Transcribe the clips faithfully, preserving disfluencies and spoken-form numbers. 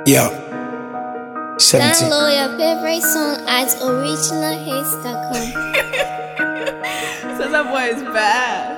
Yo, seventeen. Download your favorite song at original hits dot com. So that boy is bad.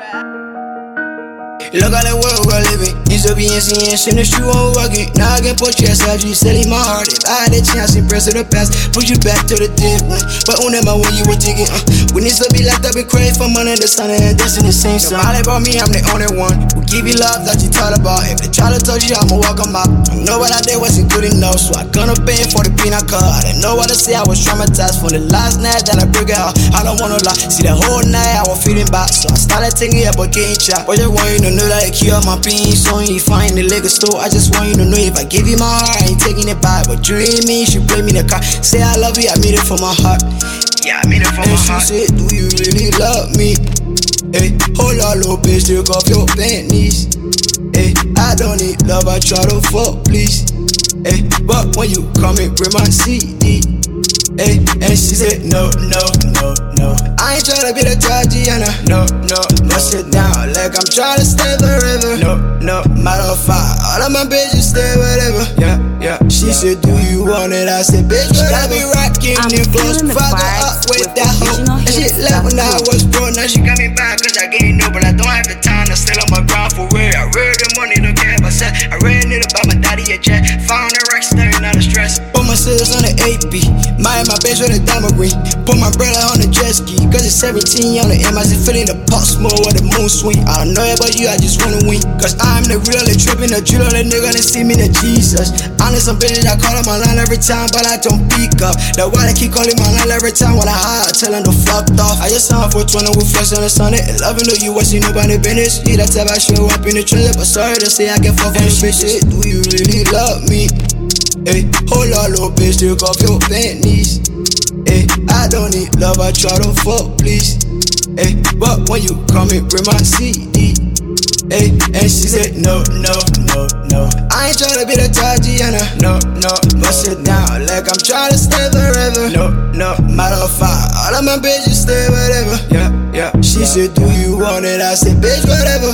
Look at the world we're living. Disobedience in the shoe on rugged. Now I can put your side, you selling my heart. If I had a chance, impress in the past, push you back to the dead one. But remember when you were digging, uh, when it's to be locked up and crave for money, the sun and that's in the same song. All about me, I'm the only one who give you love that you thought about. If they try to touch you, I'ma walk them out. I know what I did wasn't good enough, so I gonna pay for the peanut cut. I didn't know what to say, I was traumatized from the last night that I broke out. I don't wanna lie, see the whole night I was feeling bad, so I started thinking about getting shot. But you want you to know that I cure my pain, so when you find the liquor store, I just want you to know if I give you my heart, I ain't taking it back. But you ain't me, you play me the car. Say I love you, I mean it from my heart. Yeah, I mean it from and my she heart. She said, do you really love me? Hey, hold on, little bitch, take off your panties. Hey, I don't need love, I try to fuck, please. Hey, but when you come and bring my C D, hey, and she said, no, no, no, no. I ain't tryna be the Tatiana, no, no, no. Sit down like I'm tryna stay forever, no, no. Matter of fact, all of my bitches stay whatever, yeah, yeah. She yeah, said, do you want it? I said, bitch, but I be rocking the clothes, father up with that hoe. And she left when I was broke, now she got me back cause I gained no, but I don't have the time to stay on my ground for real. I read the money, don't care about sex. I read it about my daddy a jet, found a rock star, not a stress. Put my sisters on the A P, my and my bitch with a diamond ring. Put my brother on the jet ski, cause it's seventeen on the M. I just feeling the pulse more with the moon swing. I don't know about you, I just wanna win. Cause I'm the real, the trippin', the drill, the nigga that see me, the Jesus. Honest, some bitches I call on my line every time, but I don't pick up. That's why they keep calling my line every time when I hide, tell them to fucked off. I just sound for twenty with flex on the sun. And loving though you watching nobody business. Yeah, that's how I show up in the trailer, but sorry to say I can fuck on the bitches. Do you really love me? Hey, hold on, little bitch, take off your panties. Hey, I don't need love, I try to fuck, please. Hey, but when you come and bring my C D, hey, and she said, no, no, no, no. I ain't tryna be the Tatiana, no, no, no. Sit down like I'm tryna stay forever, no, no. Matter of fact, all of my bitches stay whatever, yeah, yeah. She yeah, said, do you want it? I said, bitch, whatever.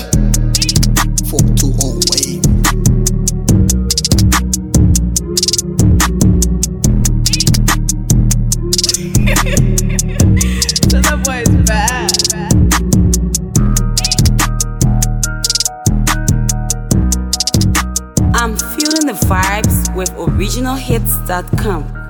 Fuck two on wave. So that boy is bad. I'm feeling the vibes with original hits dot com.